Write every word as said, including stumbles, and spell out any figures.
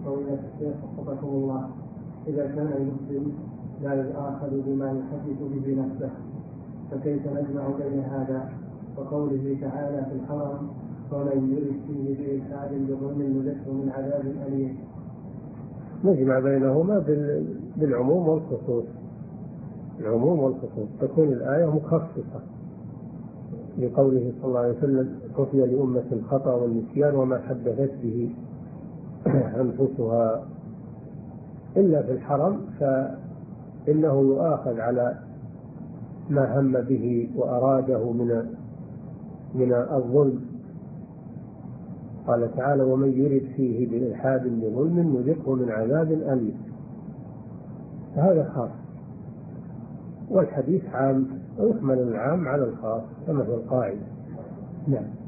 فضيلة الشيخ وفقكم الله، إذا كان المسلم لا يؤاخذ بما يحدث به نفسه فكيف نجمع بين هذا وقوله تعالى في الحرم ومن يرد فيه بإلحاد بظلم نذقه من عذاب أليم؟ نجمع بينهما بالعموم والخصوص، العموم والخصوص، تكون الآية مخصصة لقوله صلى الله عليه وسلم خفي لأمة الخطأ والنسيان وما حدثت به أنفسها، إلا في الحرم فإنه يؤاخذ على ما هم به وأراده من من الظلم. قال تعالى ومن يرد فيه بإلحاد بظلم نذقه من عذاب أليم، هذا خاص، والحديث عام ويحمل العام على الخاص كما هو القاعدة. نعم.